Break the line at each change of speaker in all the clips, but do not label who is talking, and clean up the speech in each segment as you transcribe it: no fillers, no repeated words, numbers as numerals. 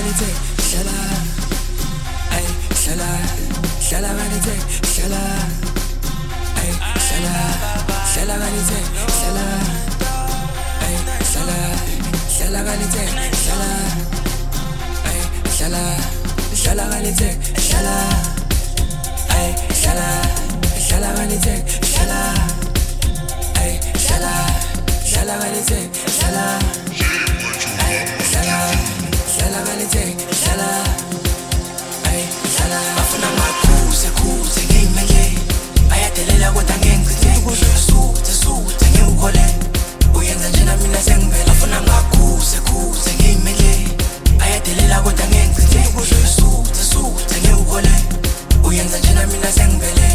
vanity, shala. Ay, shala. Shala vanity, shala. Ay, shala. Shala vanity, shala. Ay, shala. Shala vanity, shala. Ay, shala. Shala vanity, shala. Ay, shala. Shala vanity, shala. Ay, shala. Shala vanity, shala. Ay, shala. Shala vanity, shala. Ay, shala. Bafuna makhuze khuze ngimele. Bayadelela kodwa ngengcithe. Suthi ngiwukhole. Uyenza njena mina sengivela. Bafuna makhuze khuze ngimele. Bayadelela kodwa ngengcithe. Suthi ngiwukhole. Uyenza njena mina sengivele.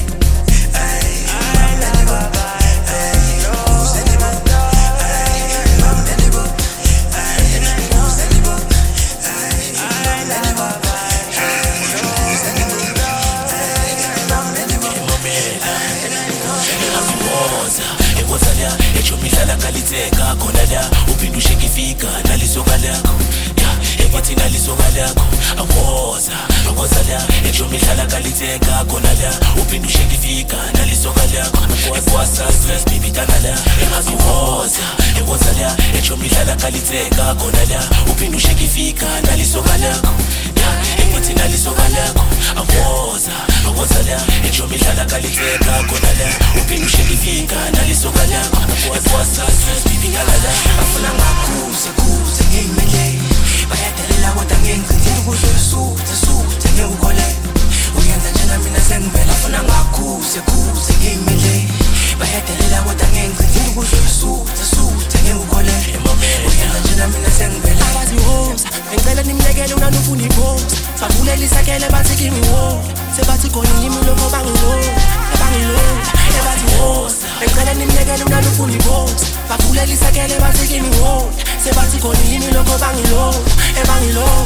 Ngaliteka khona la uphinde ushekifika nalisoka lakho ebathi nalisoka lakho angoza la ejomi hlala ngaliteka khona la uphinde ushekifika nalisoka lakho kwasa stress baby tana la engazihoza la ejomi hlala ngaliteka khona la uphinde ushekifika nalisoka lakho ebathi nalisoka lakho angoza la ejomi hlala ngaliteka khona la uphinde ushekifika nalisoka lakho kwasa stress baby ngalala afuna makhuze ngimele bayadelela kodwa ngengcithe suthi ngiwukhole uyenza njena mina sengivela afuna makhuze ngimele bayadelela kodwa ngengcithe suthi ngiwukhole uyenza njena mina sengivela abazihoza ngicela nimlekele unanufuna iphosa savulela isakele bathi kimi wo sebathi khona yimi lokho bangilona ebazihoza ngicela nimlekele unanufuna iphosa bavulela isakele bathi kimi wo sebathi khona yimi lokho bangilona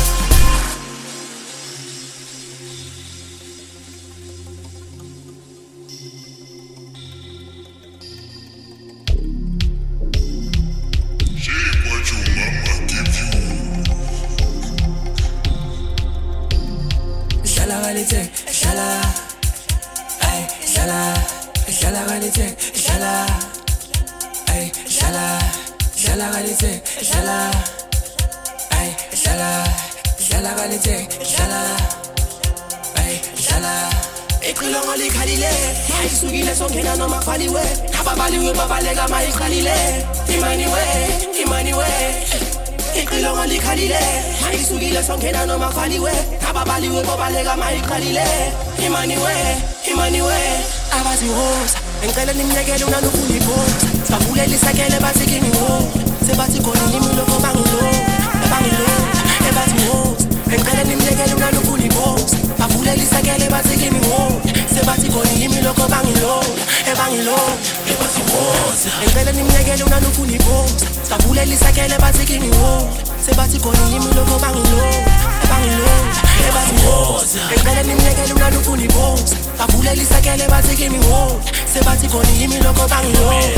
Shala vanity, shala. Ay, shala. Shala vanity, shala. Ay, shala. Shala vanity, shala. Ay, shala. Shala vanity, shala. Ay, shala. Iqilongo likhalile, ayisukile songena noma khwaliwe. Ababaliwe babaleka mayiqalile. Imani we. Iqilongo likhalile, ayisukile songena noma khwaliwe. Ababaliwe babaleka mayiqalile. Imani we. Abazihoza, ngicela nimlekele unanufuna iphosa. Savulela isakele bathi kimi wo. Sebathi khona yimi lokho bangilona. Ebazihoza, ngicela nimlekele unanufuna iphosa. Savulela isakele bathi kimi wo. Sebathi khona yimi lokho bangilona. Ebazihoza, ngicela nimlekele unanufuna iphosa. Savulela isakele bathi kimi wo. Sebathi khona yimi lokho bangilona. Ebazihoza, ngicela nimlekele unanufuna iphosa. Savulela isakele bathi kimi wo. Sebathi khona yimi lokho bangilona.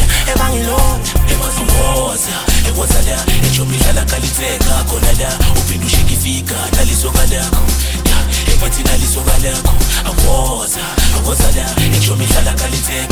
Ebazihoza la ejomi hlala ngaliteka khona la uphinde ushekifika nalisoka lakho ebathi nalisoka lakho angoza la ejomi hlala ngaliteka